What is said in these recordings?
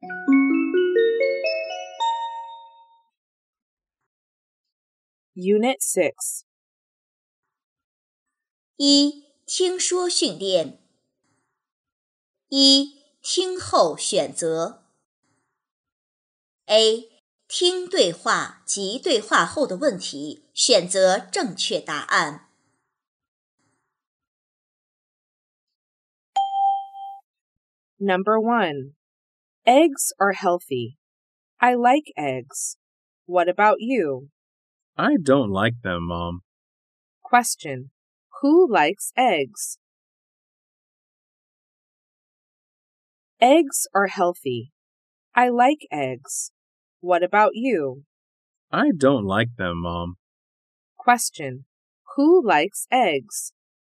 Unit 6. 一、听说训练。一、听后选择。A. 听对话及对话后的问题，选择正确答案。 Number 1. Eggs are healthy. I like eggs. What about you? I don't like them, Mom. Question. Who likes eggs? Eggs are healthy. I like eggs. What about you? I don't like them, Mom. Question. Who likes eggs?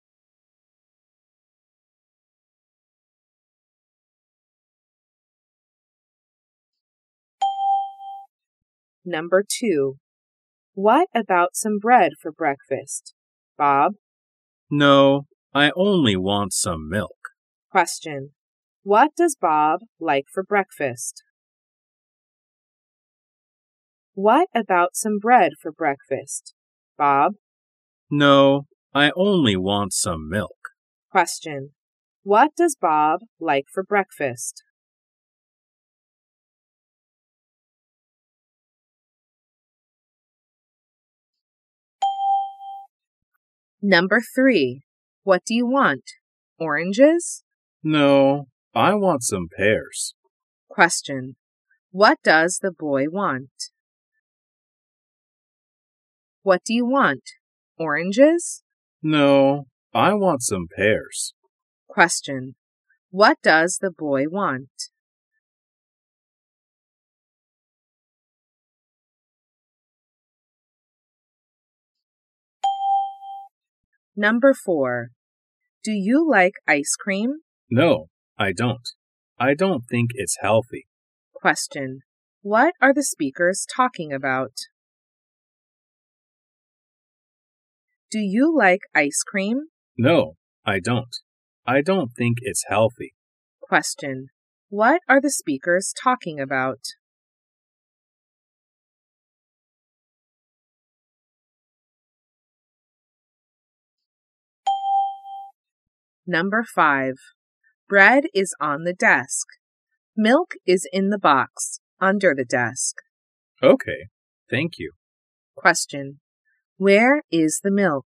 Number 2. What about some bread for breakfast? Bob? No, I only want some milk. Question. What does Bob like for breakfast? What about some bread for breakfast? Bob? No, I only want some milk. Question. What does Bob like for breakfast? Number 3. What do you want? Oranges? No, I want some pears. Question. What does the boy want? What do you want? Oranges? No, I want some pears. Question. What does the boy want? Number 4. Do you like ice cream? No, I don't. I don't think it's healthy. Question. What are the speakers talking about? Do you like ice cream? No, I don't. I don't think it's healthy. Question. What are the speakers talking about? Number 5. Bread is on the desk. Milk is in the box under the desk. Okay, thank you. Question. Where is the milk?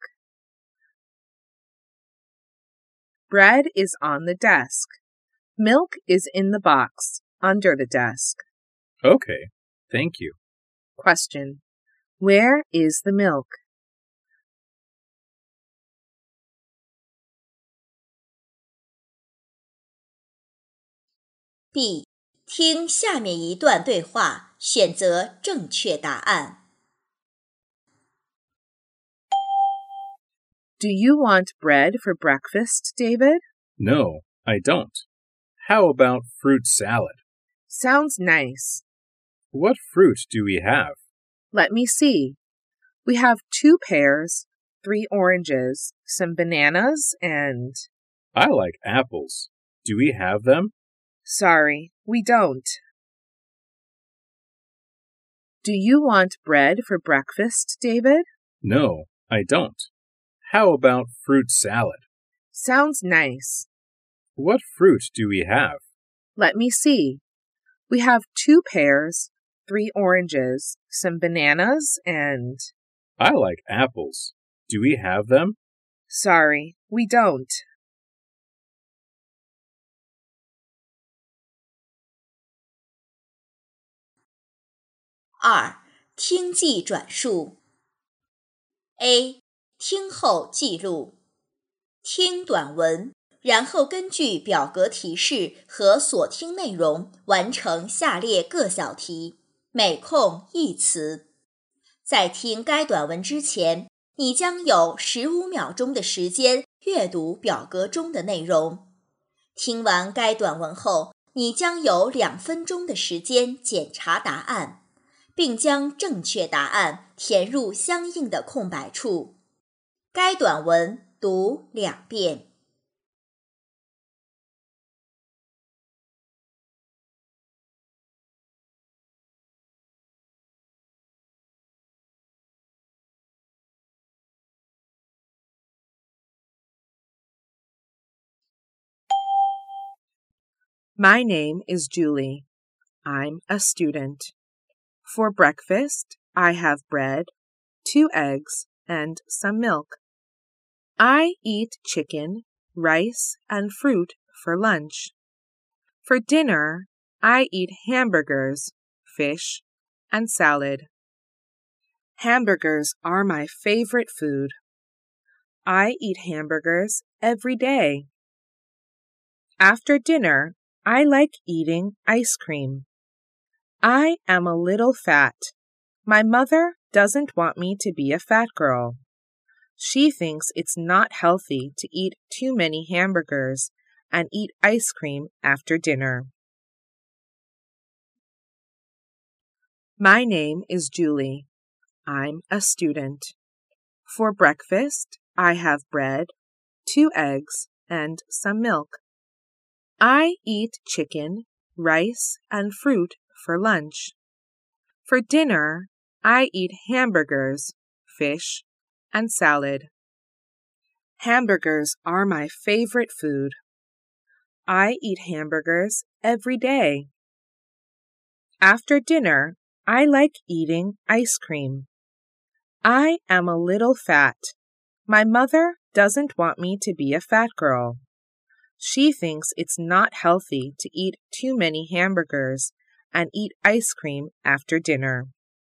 Bread is on the desk. Milk is in the box under the desk. Okay, thank you. Question. Where is the milk? B. 听下面一段对话，选择正确答案。 Do you want bread for breakfast, David? No, I don't. How about fruit salad? Sounds nice. What fruit do we have? Let me see. We have 2 pears, 3 oranges, some bananas, and... I like apples. Do we have them? Sorry, we don't. Do you want bread for breakfast, David? No, I don't. How about fruit salad? Sounds nice. What fruit do we have? Let me see. We have 2 pears, 3 oranges, some bananas, and... I like apples. Do we have them? Sorry, we don't. 2. 听记转述。A. 听后记录。听短文，然后根据表格提示和所听内容完成下列各小题，每空1词。在听该短文之前，你将有15秒钟的时间阅读表格中的内容。听完该短文后，你将有2分钟的时间检查答案，并将正确答案填入相应的空白处。该短文读2遍。 My name is Julie. I'm a student. For breakfast, I have bread, 2 eggs, and some milk. I eat chicken, rice, and fruit for lunch. For dinner, I eat hamburgers, fish, and salad. Hamburgers are my favorite food. I eat hamburgers every day. After dinner, I like eating ice cream. I am a little fat. My mother doesn't want me to be a fat girl. She thinks it's not healthy to eat too many hamburgers and eat ice cream after dinner. My name is Julie. I'm a student. For breakfast, I have bread, 2 eggs, and some milk. I eat chicken, rice, and fruit for lunch. For dinner, I eat hamburgers, fish, and salad. Hamburgers are my favorite food. I eat hamburgers every day. After dinner, I like eating ice cream. I am a little fat. My mother doesn't want me to be a fat girl. She thinks it's not healthy to eat too many hamburgers and eat ice cream after dinner.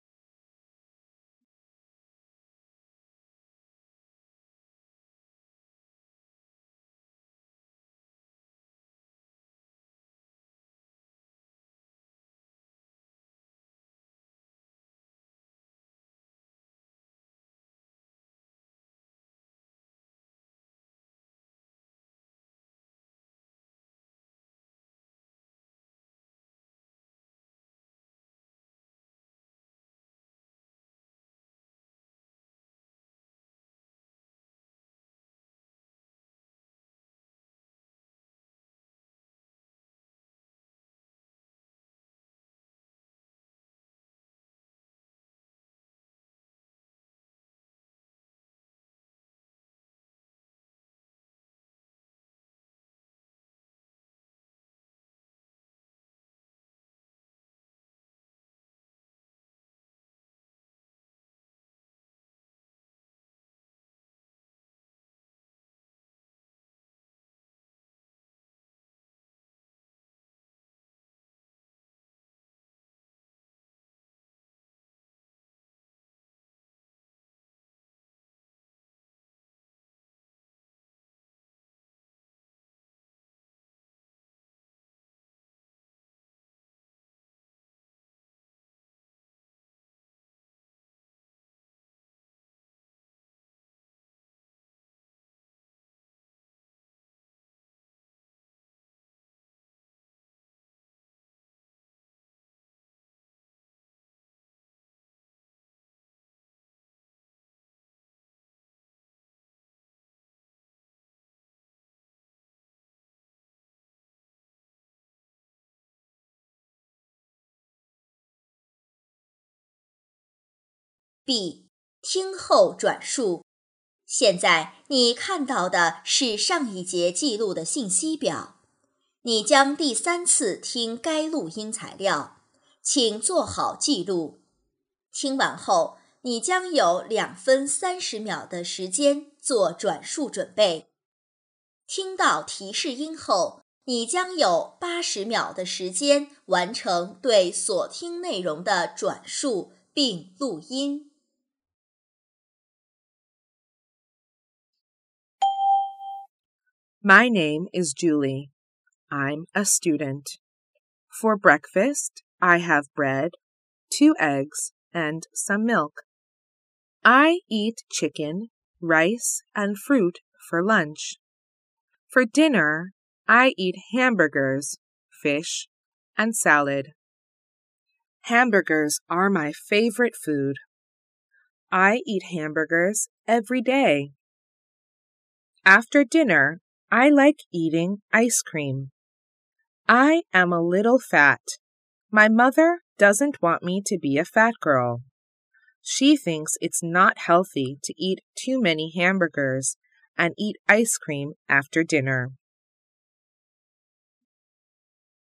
B. 听后转述。现在你看到的是上一节记录的信息表。你将第3次听该录音材料，请做好记录。听完后，你将有2分30秒的时间做转述准备。听到提示音后，你将有80秒的时间完成对所听内容的转述并录音。 My name is Julie. I'm a student. For breakfast, I have bread, 2 eggs, and some milk. I eat chicken, rice, and fruit for lunch. For dinner, I eat hamburgers, fish, and salad. Hamburgers are my favorite food. I eat hamburgers every day. After dinner, I like eating ice cream. I am a little fat. My mother doesn't want me to be a fat girl. She thinks it's not healthy to eat too many hamburgers and eat ice cream after dinner.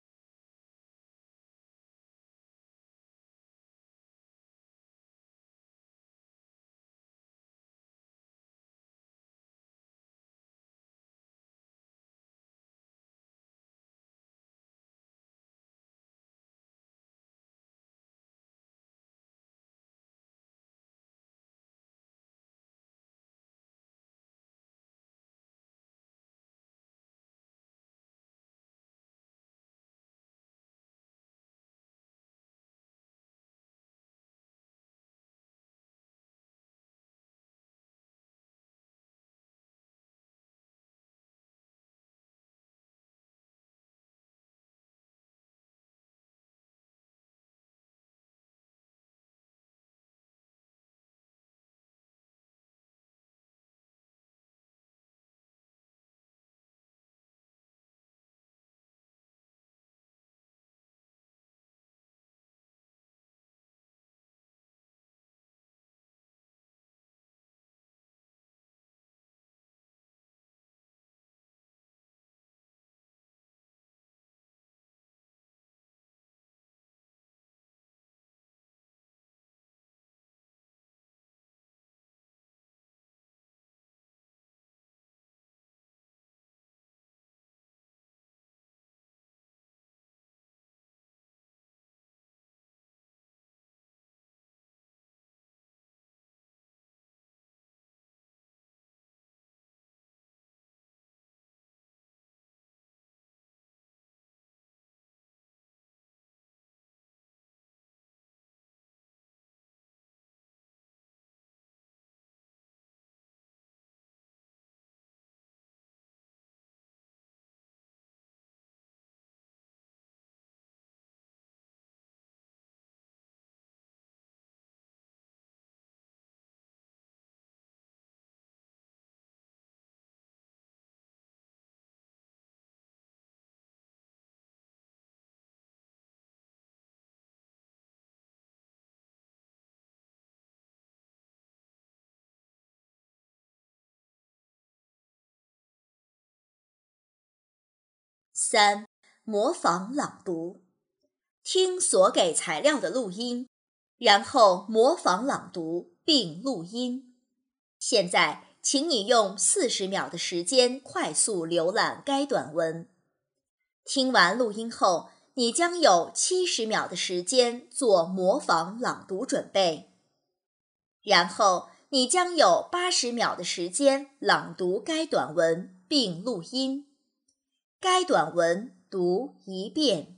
3. 模仿朗读。听所给材料的录音，然后模仿朗读并录音。现在，请你用40秒的时间快速浏览该短文。听完录音后，你将有70秒的时间做模仿朗读准备。然后，你将有80秒的时间朗读该短文并录音。该短文读一遍。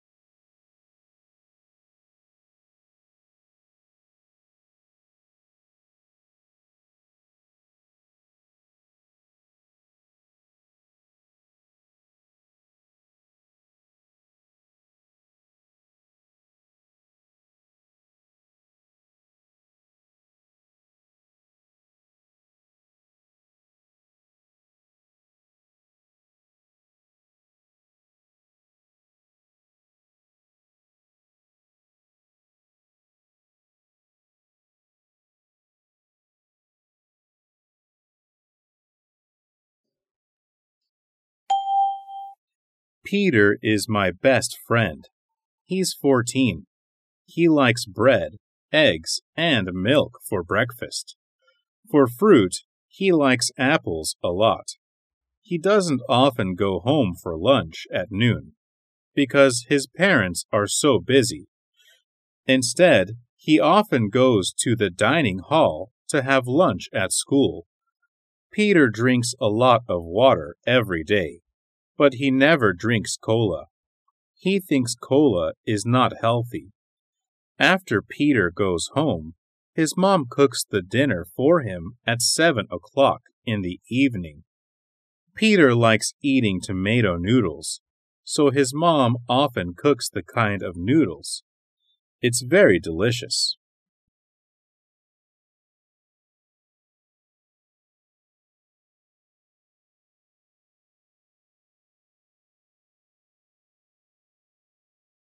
Peter is my best friend. He's 14. He likes bread, eggs, and milk for breakfast. For fruit, he likes apples a lot. He doesn't often go home for lunch at noon because his parents are so busy. Instead, he often goes to the dining hall to have lunch at school. Peter drinks a lot of water every day, but he never drinks cola. He thinks cola is not healthy. After Peter goes home, his mom cooks the dinner for him at 7 o'clock in the evening. Peter likes eating tomato noodles, so his mom often cooks the kind of noodles. It's very delicious.